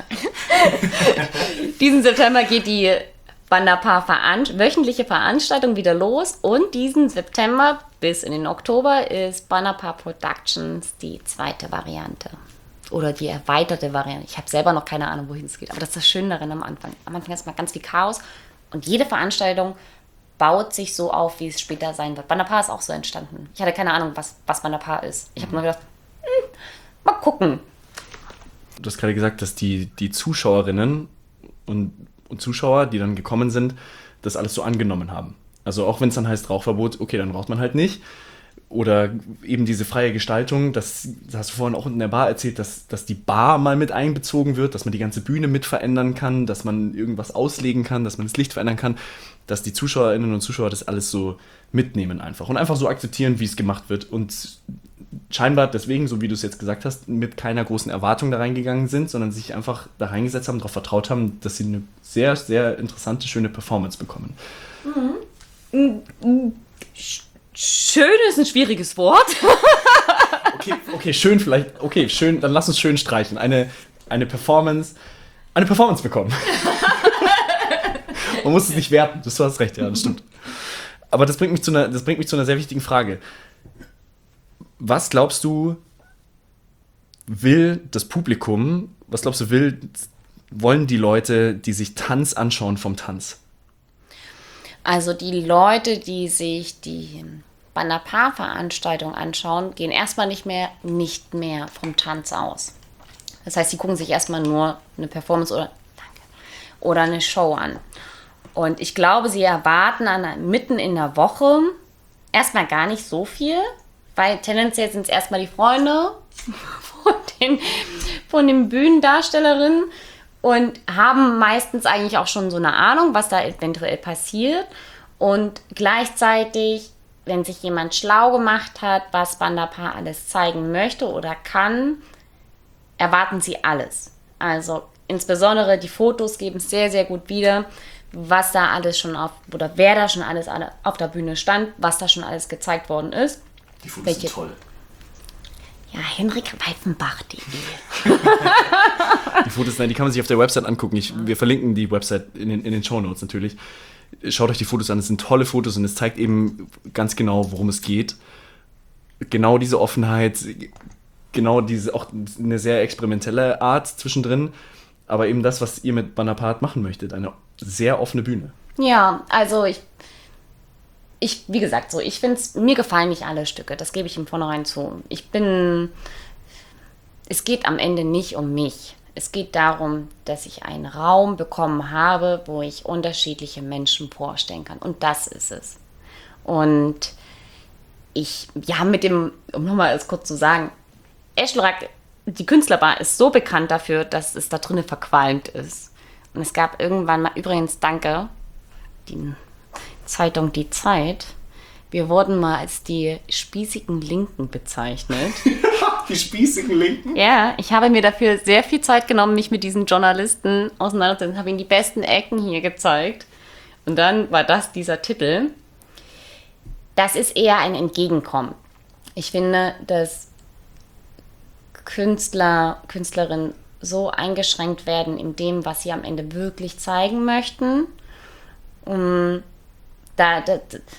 diesen September geht die Bannerpark Veran- wöchentliche Veranstaltung wieder los. Und diesen September bis in den Oktober ist Bannerpark Productions die zweite Variante. Oder die erweiterte Variante. Ich habe selber noch keine Ahnung, wohin es geht. Aber das ist das Schöne darin am Anfang. Am Anfang ist mal ganz viel Chaos. Und jede Veranstaltung baut sich so auf, wie es später sein wird. Bannerpark ist auch so entstanden. Ich hatte keine Ahnung, was, was Bannerpark ist. Ich habe nur gedacht, hm, mal gucken. Du hast gerade gesagt, dass die, die Zuschauerinnen und, und Zuschauer, die dann gekommen sind, das alles so angenommen haben. Also auch wenn es dann heißt Rauchverbot, okay, dann raucht man halt nicht. Oder eben diese freie Gestaltung, das, das hast du vorhin auch in der Bar erzählt, dass, dass die Bar mal mit einbezogen wird, dass man die ganze Bühne mit verändern kann, dass man irgendwas auslegen kann, dass man das Licht verändern kann, dass die Zuschauerinnen und Zuschauer das alles so mitnehmen einfach und einfach so akzeptieren, wie es gemacht wird und scheinbar deswegen, so wie du es jetzt gesagt hast, mit keiner großen Erwartung da reingegangen sind, sondern sich einfach da reingesetzt haben, darauf vertraut haben, dass sie eine sehr, sehr interessante, schöne Performance bekommen. Mhm. Schön ist ein schwieriges Wort. Okay, okay, schön vielleicht, okay, schön, dann lass uns schön streichen. Eine, eine Performance, eine Performance bekommen. Man muss es nicht werten, du hast recht, ja, das stimmt. Aber das bringt mich zu einer, das bringt mich zu einer sehr wichtigen Frage. Was glaubst du, will das Publikum, was glaubst du, will, wollen die Leute, die sich Tanz anschauen, vom Tanz? Also die Leute, die sich die Bannerpark-Veranstaltung anschauen, gehen erstmal nicht mehr, nicht mehr vom Tanz aus. Das heißt, sie gucken sich erstmal nur eine Performance oder, danke, oder eine Show an. Und ich glaube, sie erwarten an, mitten in der Woche erstmal gar nicht so viel, weil tendenziell sind es erstmal die Freunde von den, von den Bühnendarstellerinnen und haben meistens eigentlich auch schon so eine Ahnung, was da eventuell passiert. Und gleichzeitig, wenn sich jemand schlau gemacht hat, was Bannerpark alles zeigen möchte oder kann, erwarten sie alles. Also insbesondere die Fotos geben es sehr, sehr gut wieder, was da alles schon auf, oder wer da schon alles auf der Bühne stand, was da schon alles gezeigt worden ist. Die Fotos Welche? sind toll. Ja, Henrik Weifenbach, die Die Fotos, nein, die kann man sich auf der Website angucken. Ich, wir verlinken die Website in den, in den Shownotes natürlich. Schaut euch die Fotos an, es sind tolle Fotos und es zeigt eben ganz genau, worum es geht. Genau diese Offenheit, genau diese, auch eine sehr experimentelle Art zwischendrin, aber eben das, was ihr mit Bannerpark machen möchtet, eine sehr offene Bühne. Ja, also ich, ich wie gesagt, so, ich finde es, mir gefallen nicht alle Stücke, das gebe ich im Vornherein zu. Ich bin, es geht am Ende nicht um mich. Es geht darum, dass ich einen Raum bekommen habe, wo ich unterschiedliche Menschen vorstellen kann. Und das ist es. Und ich, ja, mit dem, um nochmal alles kurz zu sagen, Eschelrack, die Künstlerbar ist so bekannt dafür, dass es da drinnen verqualmt ist. Und es gab irgendwann mal, übrigens, danke, die Zeitung Die Zeit, wir wurden mal als die spießigen Linken bezeichnet. Die spießigen Linken? Ja, ich habe mir dafür sehr viel Zeit genommen, mich mit diesen Journalisten auseinanderzusetzen, habe ihnen die besten Ecken hier gezeigt. Und dann war das dieser Titel. Das ist eher ein Entgegenkommen. Ich finde, dass Künstler, Künstlerinnen so eingeschränkt werden in dem, was sie am Ende wirklich zeigen möchten, um da, da,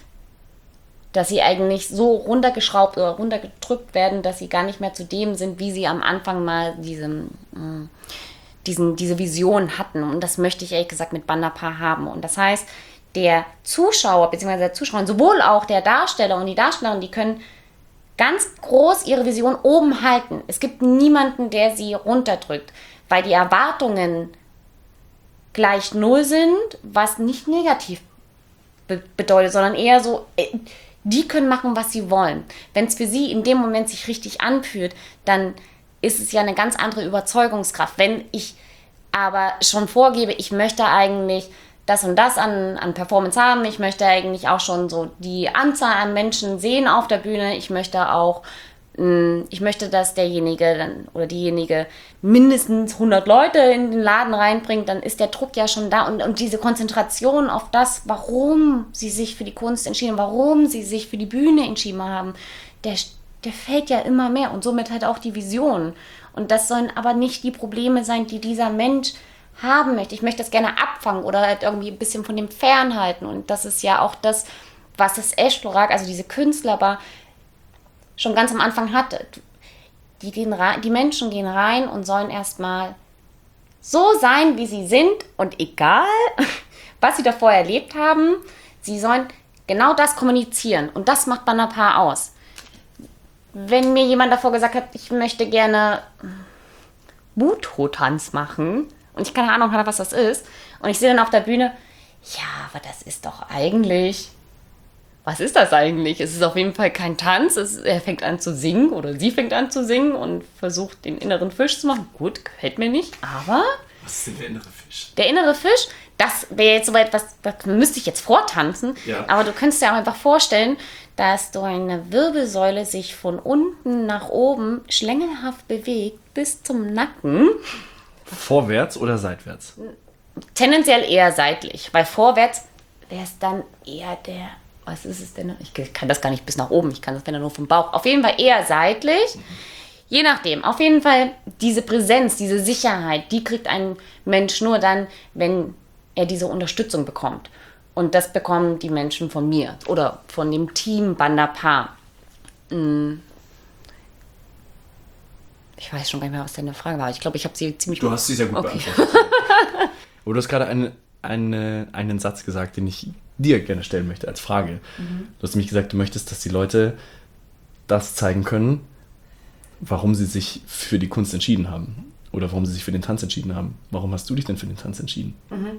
dass sie eigentlich so runtergeschraubt oder runtergedrückt werden, dass sie gar nicht mehr zu dem sind, wie sie am Anfang mal diese, diesen, diese Vision hatten. Und das möchte ich ehrlich gesagt mit Banderpaar haben. Und das heißt, der Zuschauer bzw. der Zuschauer, sowohl auch der Darsteller und die Darstellerin, die können ganz groß ihre Vision oben halten. Es gibt niemanden, der sie runterdrückt, weil die Erwartungen gleich null sind, was nicht negativ be- bedeutet, sondern eher so, die können machen, was sie wollen. Wenn es für sie in dem Moment sich richtig anfühlt, dann ist es ja eine ganz andere Überzeugungskraft. Wenn ich aber schon vorgebe, ich möchte eigentlich das und das an, an Performance haben, ich möchte eigentlich auch schon so die Anzahl an Menschen sehen auf der Bühne, ich möchte auch, mh, ich möchte, dass derjenige dann oder diejenige mindestens hundert Leute in den Laden reinbringt, dann ist der Druck ja schon da und, und diese Konzentration auf das, warum sie sich für die Kunst entschieden, warum sie sich für die Bühne entschieden haben, der, der fällt ja immer mehr und somit halt auch die Vision. Und das sollen aber nicht die Probleme sein, die dieser Mensch haben möchte. Ich möchte das gerne abfangen oder halt irgendwie ein bisschen von dem fernhalten. Und das ist ja auch das, was das Eschelrack, also diese Künstlerbar, schon ganz am Anfang hatte. Die, gehen rein, die Menschen gehen rein und sollen erstmal so sein, wie sie sind. Und egal, was sie davor erlebt haben, sie sollen genau das kommunizieren. Und das macht Banderpaar aus. Wenn mir jemand davor gesagt hat, ich möchte gerne Buto-Tanz machen, und ich keine Ahnung habe, was das ist. Und ich sehe dann auf der Bühne, ja, aber das ist doch eigentlich, was ist das eigentlich? Es ist auf jeden Fall kein Tanz. Es, er fängt an zu singen oder sie fängt an zu singen und versucht, den inneren Fisch zu machen. Gut, gefällt mir nicht, aber... Was ist denn der innere Fisch? Der innere Fisch, das wäre jetzt soweit, was, das müsste ich jetzt vortanzen. Ja. Aber du könntest dir auch einfach vorstellen, dass so eine Wirbelsäule sich von unten nach oben schlängelhaft bewegt bis zum Nacken. Vorwärts oder seitwärts? Tendenziell eher seitlich, weil vorwärts wäre es dann eher der, was ist es denn? Ich kann das gar nicht bis nach oben, ich kann das wenn nur vom Bauch. Auf jeden Fall eher seitlich, mhm. Je nachdem. Auf jeden Fall diese Präsenz, diese Sicherheit, die kriegt ein Mensch nur dann, wenn er diese Unterstützung bekommt. Und das bekommen die Menschen von mir oder von dem Team Banderpaar. Mhm. Ich weiß schon gar nicht mehr, was deine Frage war. Ich glaube, ich habe sie ziemlich Du gut... hast sie sehr gut okay. beantwortet. Aber du hast gerade eine, eine, einen Satz gesagt, den ich dir gerne stellen möchte als Frage. Mhm. Du hast nämlich gesagt, du möchtest, dass die Leute das zeigen können, warum sie sich für die Kunst entschieden haben. Oder warum sie sich für den Tanz entschieden haben. Warum hast du dich denn für den Tanz entschieden? Mhm.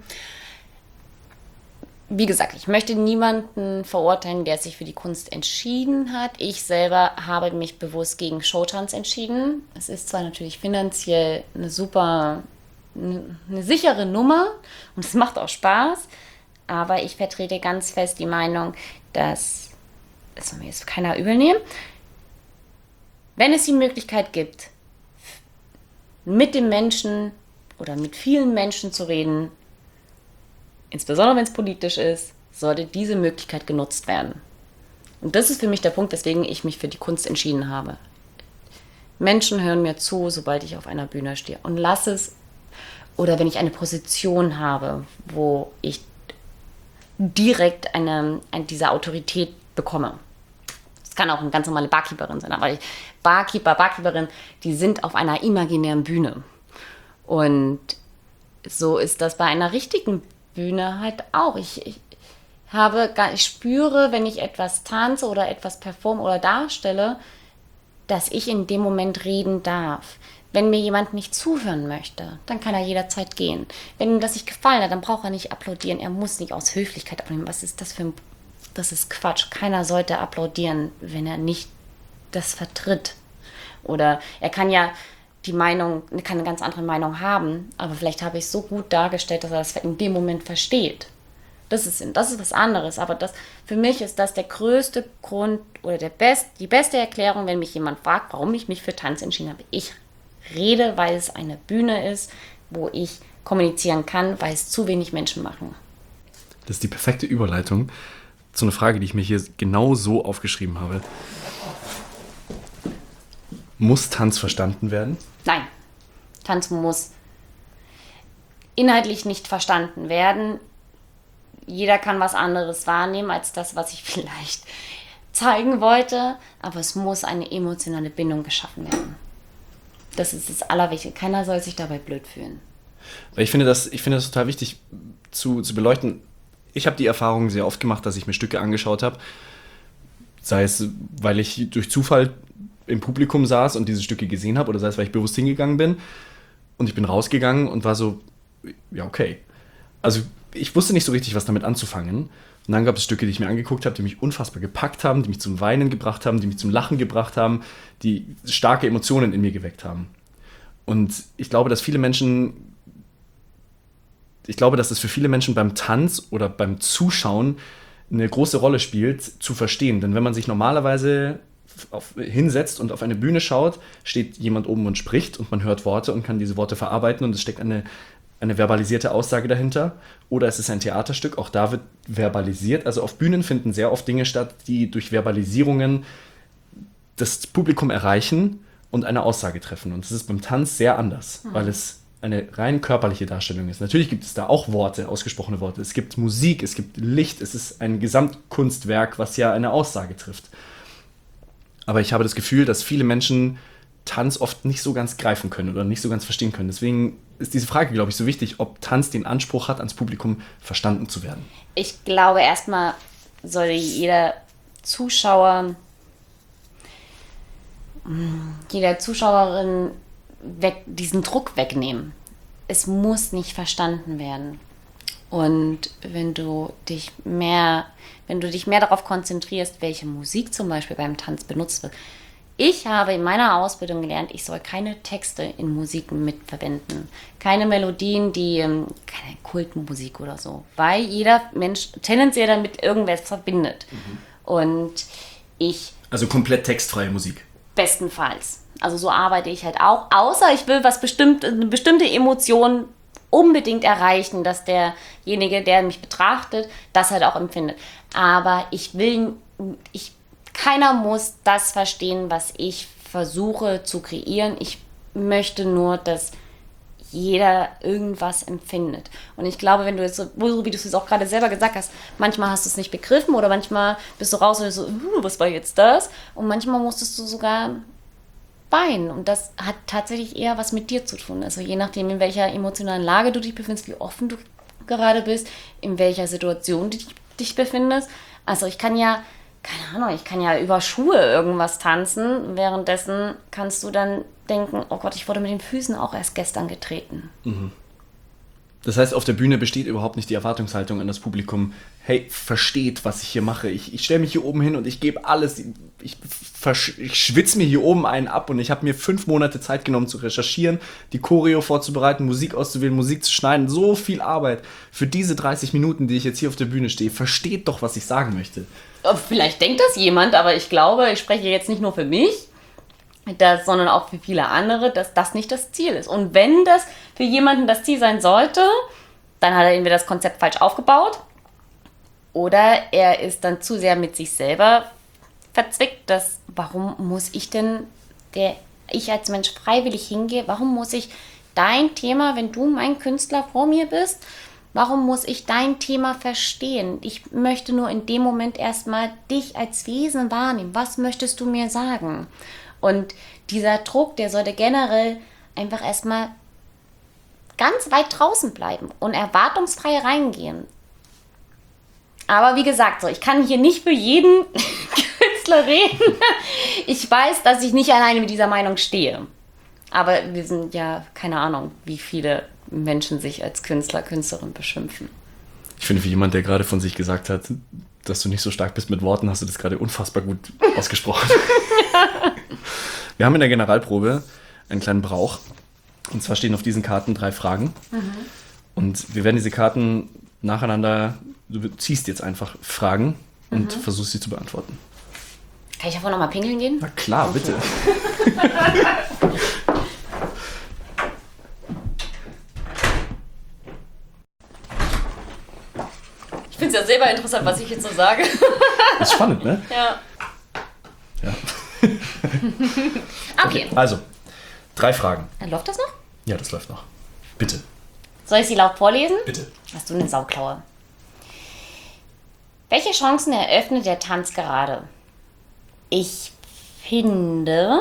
Wie gesagt, ich möchte niemanden verurteilen, der sich für die Kunst entschieden hat. Ich selber habe mich bewusst gegen Showtanz entschieden. Es ist zwar natürlich finanziell eine super, eine, eine sichere Nummer und es macht auch Spaß, aber ich vertrete ganz fest die Meinung, dass, das soll mir jetzt keiner übel nehmen, wenn es die Möglichkeit gibt, mit dem Menschen oder mit vielen Menschen zu reden, insbesondere wenn es politisch ist, sollte diese Möglichkeit genutzt werden. Und das ist für mich der Punkt, weswegen ich mich für die Kunst entschieden habe. Menschen hören mir zu, sobald ich auf einer Bühne stehe. Und lass es, oder wenn ich eine Position habe, wo ich direkt eine, eine, diese Autorität bekomme. Das kann auch eine ganz normale Barkeeperin sein, aber Barkeeper, Barkeeperin, die sind auf einer imaginären Bühne. Und so ist das bei einer richtigen Bühne halt auch. Ich, ich habe gar, ich spüre, wenn ich etwas tanze oder etwas performe oder darstelle, dass ich in dem Moment reden darf. Wenn mir jemand nicht zuhören möchte, dann kann er jederzeit gehen. Wenn ihm das nicht gefallen hat, dann braucht er nicht applaudieren. Er muss nicht aus Höflichkeit applaudieren. Was ist das für ein Das ist Quatsch. Keiner sollte applaudieren, wenn er nicht das vertritt. Oder er kann ja die Meinung, kann eine ganz andere Meinung haben, aber vielleicht habe ich es so gut dargestellt, dass er das in dem Moment versteht. Das ist, das ist was anderes, aber das, für mich ist das der größte Grund oder der best, die beste Erklärung, wenn mich jemand fragt, warum ich mich für Tanz entschieden habe. Ich rede, weil es eine Bühne ist, wo ich kommunizieren kann, weil es zu wenig Menschen machen. Das ist die perfekte Überleitung zu einer Frage, die ich mir hier genau so aufgeschrieben habe. Muss Tanz verstanden werden? Nein, Tanz muss inhaltlich nicht verstanden werden. Jeder kann was anderes wahrnehmen als das, was ich vielleicht zeigen wollte, aber es muss eine emotionale Bindung geschaffen werden. Das ist das Allerwichtigste. Keiner soll sich dabei blöd fühlen. Weil ich finde das, ich finde das total wichtig zu, zu beleuchten. Ich habe die Erfahrung sehr oft gemacht, dass ich mir Stücke angeschaut habe, sei es, weil ich durch Zufall im Publikum saß und diese Stücke gesehen habe, oder sei es, weil ich bewusst hingegangen bin und ich bin rausgegangen und war so, ja, okay. Also ich wusste nicht so richtig, was damit anzufangen. Und dann gab es Stücke, die ich mir angeguckt habe, die mich unfassbar gepackt haben, die mich zum Weinen gebracht haben, die mich zum Lachen gebracht haben, die starke Emotionen in mir geweckt haben. Und ich glaube, dass viele Menschen, ich glaube, dass es für viele Menschen beim Tanz oder beim Zuschauen eine große Rolle spielt, zu verstehen. Denn wenn man sich normalerweise auf, hinsetzt und auf eine Bühne schaut, steht jemand oben und spricht und man hört Worte und kann diese Worte verarbeiten und es steckt eine, eine verbalisierte Aussage dahinter. Oder es ist ein Theaterstück, auch da wird verbalisiert. Also auf Bühnen finden sehr oft Dinge statt, die durch Verbalisierungen das Publikum erreichen und eine Aussage treffen. Und das ist beim Tanz sehr anders, mhm. weil es eine rein körperliche Darstellung ist. Natürlich gibt es da auch Worte, ausgesprochene Worte. Es gibt Musik, es gibt Licht, es ist ein Gesamtkunstwerk, was ja eine Aussage trifft. Aber ich habe das Gefühl, dass viele Menschen Tanz oft nicht so ganz greifen können oder nicht so ganz verstehen können. Deswegen ist diese Frage, glaube ich, so wichtig, ob Tanz den Anspruch hat, ans Publikum verstanden zu werden. Ich glaube, erstmal sollte jeder Zuschauer, jeder Zuschauerin weg, diesen Druck wegnehmen. Es muss nicht verstanden werden. Und wenn du dich mehr, wenn du dich mehr darauf konzentrierst, welche Musik zum Beispiel beim Tanz benutzt wird. Ich habe in meiner Ausbildung gelernt, ich soll keine Texte in Musiken mitverwenden. Keine Melodien, die, keine Kultmusik oder so. Weil jeder Mensch tendenziell damit irgendwas verbindet. Mhm. Und ich... Also komplett textfreie Musik. Bestenfalls. Also so arbeite ich halt auch. Außer ich will was bestimmt, eine bestimmte Emotion unbedingt erreichen, dass derjenige, der mich betrachtet, das halt auch empfindet. Aber ich will, ich, keiner muss das verstehen, was ich versuche zu kreieren. Ich möchte nur, dass jeder irgendwas empfindet. Und ich glaube, wenn du jetzt so, wie du es auch gerade selber gesagt hast, manchmal hast du es nicht begriffen oder manchmal bist du raus und so, uh, was war jetzt das? Und manchmal musstest du sogar weinen. Und das hat tatsächlich eher was mit dir zu tun. Also je nachdem, in welcher emotionalen Lage du dich befindest, wie offen du gerade bist, in welcher Situation du dich befindest. Also ich kann ja, keine Ahnung, ich kann ja über Schuhe irgendwas tanzen. Währenddessen kannst du dann denken, oh Gott, ich wurde mit den Füßen auch erst gestern getreten. Mhm. Das heißt, auf der Bühne besteht überhaupt nicht die Erwartungshaltung an das Publikum, hey, versteht, was ich hier mache. Ich, ich stelle mich hier oben hin und ich gebe alles. Ich, versch- ich schwitze mir hier oben einen ab und ich habe mir fünf Monate Zeit genommen zu recherchieren, die Choreo vorzubereiten, Musik auszuwählen, Musik zu schneiden. So viel Arbeit für diese dreißig Minuten, die ich jetzt hier auf der Bühne stehe. Versteht doch, was ich sagen möchte. Vielleicht denkt das jemand, aber ich glaube, ich spreche jetzt nicht nur für mich, das, sondern auch für viele andere, dass das nicht das Ziel ist. Und wenn das für jemanden das Ziel sein sollte, dann hat er entweder das Konzept falsch aufgebaut oder er ist dann zu sehr mit sich selber verzwickt, dass warum muss ich denn, der ich als Mensch freiwillig hingehe, warum muss ich dein Thema, wenn du mein Künstler vor mir bist, warum muss ich dein Thema verstehen? Ich möchte nur in dem Moment erstmal dich als Wesen wahrnehmen. Was möchtest du mir sagen? Und dieser Druck, der sollte generell einfach erstmal ganz weit draußen bleiben und erwartungsfrei reingehen. Aber wie gesagt, so, ich kann hier nicht für jeden Künstler reden. Ich weiß, dass ich nicht alleine mit dieser Meinung stehe. Aber wir sind ja, keine Ahnung, wie viele Menschen sich als Künstler, Künstlerin beschimpfen. Ich finde, wie jemand, der gerade von sich gesagt hat, dass du nicht so stark bist mit Worten, hast du das gerade unfassbar gut ausgesprochen. Wir haben in der Generalprobe einen kleinen Brauch. Und zwar stehen auf diesen Karten drei Fragen. Mhm. Und wir werden diese Karten nacheinander, du ziehst jetzt einfach Fragen und mhm. versuchst sie zu beantworten. Kann ich davon nochmal pinkeln gehen? Na klar, okay. Bitte. Ich finde es ja selber interessant, was ich jetzt so sage. Das ist spannend, ne? Ja. Ja. Okay. Also, drei Fragen. Dann läuft das noch? Ja, das läuft noch. Bitte. Soll ich sie laut vorlesen? Bitte. Hast du eine Sauklaue? Welche Chancen eröffnet der Tanz gerade? Ich finde,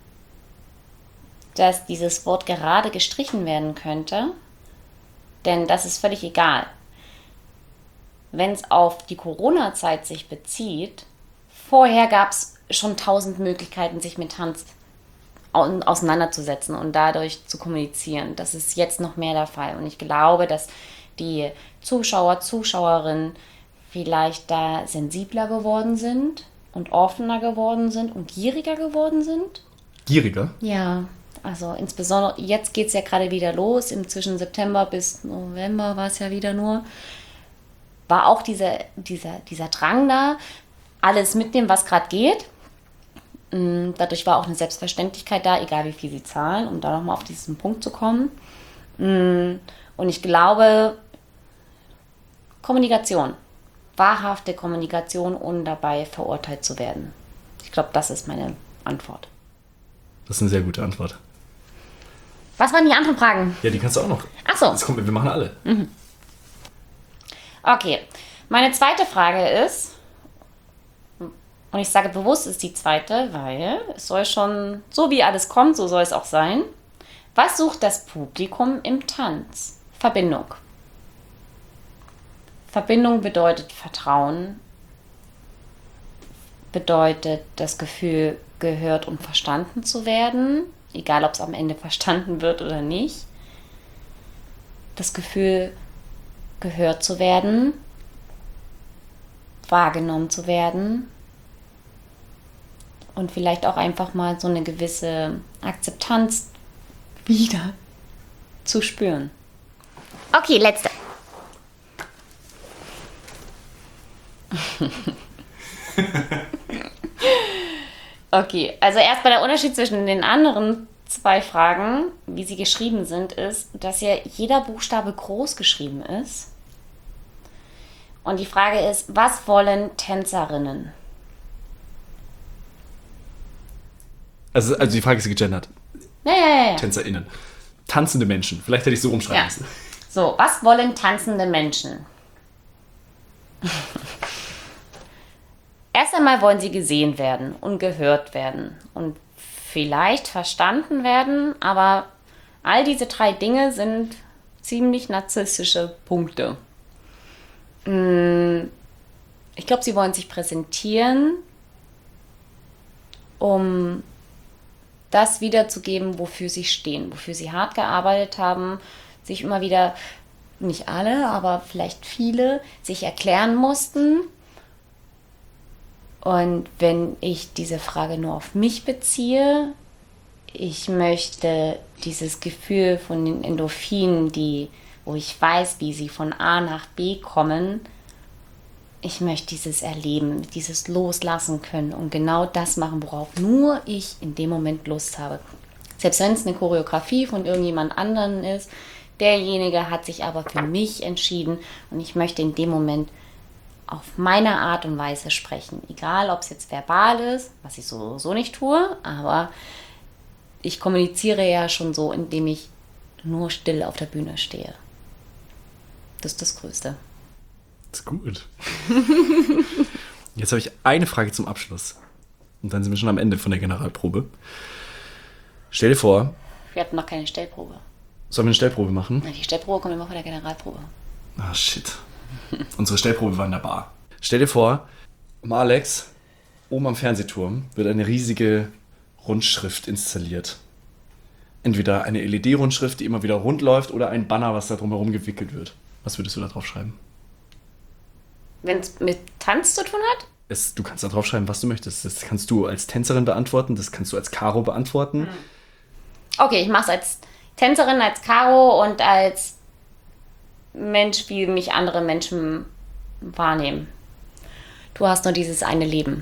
dass dieses Wort gerade gestrichen werden könnte, denn das ist völlig egal. Wenn es auf die Corona-Zeit sich bezieht, vorher gab es schon tausend Möglichkeiten, sich mit Tanz auseinanderzusetzen und dadurch zu kommunizieren. Das ist jetzt noch mehr der Fall. Und ich glaube, dass die Zuschauer, Zuschauerinnen vielleicht da sensibler geworden sind und offener geworden sind und gieriger geworden sind. Gieriger? Ja, also insbesondere, jetzt geht es ja gerade wieder los. Im zwischen September bis November war es ja wieder nur. War auch dieser, dieser, dieser Drang da, alles mitnehmen, was gerade geht. Dadurch war auch eine Selbstverständlichkeit da, egal wie viel sie zahlen, um da nochmal auf diesen Punkt zu kommen. Und ich glaube, Kommunikation, wahrhafte Kommunikation, ohne dabei verurteilt zu werden. Ich glaube, das ist meine Antwort. Das ist eine sehr gute Antwort. Was waren die anderen Fragen? Ja, die kannst du auch noch. Ach so. Das kommt, wir machen alle. Mhm. Okay, meine zweite Frage ist, und ich sage bewusst ist die zweite, weil es soll schon, so wie alles kommt, so soll es auch sein. Was sucht das Publikum im Tanz? Verbindung. Verbindung bedeutet Vertrauen, bedeutet das Gefühl, gehört und verstanden zu werden, egal ob es am Ende verstanden wird oder nicht. Das Gefühl, gehört zu werden, wahrgenommen zu werden und vielleicht auch einfach mal so eine gewisse Akzeptanz wieder zu spüren. Okay, letzte. Okay, also erstmal der Unterschied zwischen den anderen zwei Fragen, wie sie geschrieben sind, ist, dass ja jeder Buchstabe groß geschrieben ist. Und die Frage ist, was wollen Tänzerinnen? Also, also die Frage ist gegendert. Ja, ja, ja, ja. TänzerInnen. Tanzende Menschen. Vielleicht hätte ich so rumschreiben ja. müssen. So, was wollen tanzende Menschen? Erst einmal wollen sie gesehen werden und gehört werden und vielleicht verstanden werden, aber all diese drei Dinge sind ziemlich narzisstische Punkte. Ich glaube, sie wollen sich präsentieren, um das wiederzugeben, wofür sie stehen, wofür sie hart gearbeitet haben, sich immer wieder, nicht alle, aber vielleicht viele, sich erklären mussten. Und wenn ich diese Frage nur auf mich beziehe, ich möchte dieses Gefühl von den Endorphinen, die, wo ich weiß, wie sie von A nach B kommen, ich möchte dieses erleben, dieses loslassen können und genau das machen, worauf nur ich in dem Moment Lust habe. Selbst wenn es eine Choreografie von irgendjemand anderen ist, derjenige hat sich aber für mich entschieden und ich möchte in dem Moment auf meine Art und Weise sprechen. Egal, ob es jetzt verbal ist, was ich so, so nicht tue, aber ich kommuniziere ja schon so, indem ich nur still auf der Bühne stehe. Das ist das Größte. Das ist gut. Jetzt habe ich eine Frage zum Abschluss. Und dann sind wir schon am Ende von der Generalprobe. Stell dir vor... Wir hatten noch keine Stellprobe. Sollen wir eine Stellprobe machen? Die Stellprobe kommt immer vor der Generalprobe. Ah, shit. Unsere Stellprobe war in der Bar. Stell dir vor, um Alex, oben am Fernsehturm wird eine riesige Rundschrift installiert. Entweder eine L E D-Rundschrift, die immer wieder rund läuft, oder ein Banner, was da drumherum gewickelt wird. Was würdest du da drauf schreiben? Wenn es mit Tanz zu tun hat? Es, du kannst da drauf schreiben, was du möchtest. Das kannst du als Tänzerin beantworten, das kannst du als Caro beantworten. Okay, ich mache es als Tänzerin, als Caro und als Mensch, wie mich andere Menschen wahrnehmen. Du hast nur dieses eine Leben.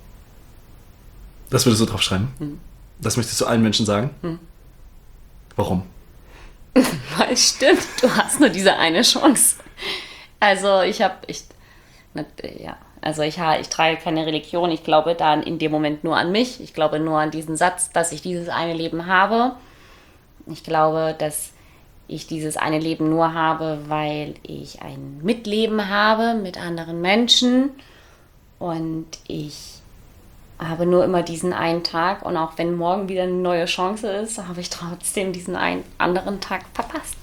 Das würdest du drauf schreiben? Hm. Das möchtest du allen Menschen sagen? Hm. Warum? Weil es stimmt, du hast nur diese eine Chance. Also ich habe, ich, ja, also ich, ich trage keine Religion. Ich glaube dann in dem Moment nur an mich. Ich glaube nur an diesen Satz, dass ich dieses eine Leben habe. Ich glaube, dass ich dieses eine Leben nur habe, weil ich ein Mitleben habe mit anderen Menschen. Und ich habe nur immer diesen einen Tag. Und auch wenn morgen wieder eine neue Chance ist, habe ich trotzdem diesen einen anderen Tag verpasst.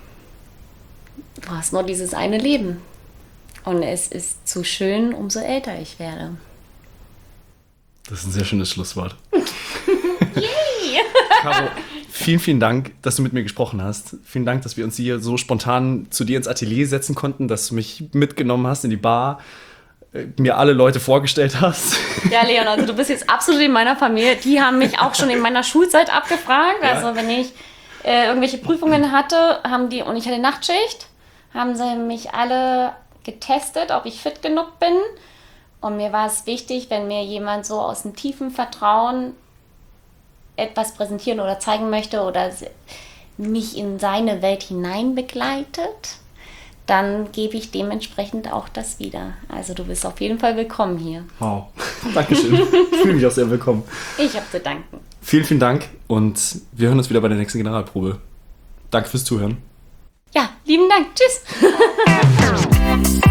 Du hast nur dieses eine Leben. Und es ist zu schön, umso älter ich werde. Das ist ein sehr schönes Schlusswort. Yay! Caro, vielen, vielen Dank, dass du mit mir gesprochen hast. Vielen Dank, dass wir uns hier so spontan zu dir ins Atelier setzen konnten, dass du mich mitgenommen hast in die Bar, mir alle Leute vorgestellt hast. Ja, Leon, also du bist jetzt absolut in meiner Familie. Die haben mich auch schon in meiner Schulzeit abgefragt. Ja. Also wenn ich äh, irgendwelche Prüfungen hatte, haben die, und ich hatte Nachtschicht, haben sie mich alle getestet, ob ich fit genug bin. Und mir war es wichtig, wenn mir jemand so aus dem tiefen Vertrauen etwas präsentieren oder zeigen möchte oder mich in seine Welt hinein begleitet, dann gebe ich dementsprechend auch das wieder. Also du bist auf jeden Fall willkommen hier. Wow, Dankeschön. Ich fühle mich auch sehr willkommen. Ich habe zu danken. Vielen, vielen Dank und wir hören uns wieder bei der nächsten Generalprobe. Danke fürs Zuhören. Ja, lieben Dank. Tschüss.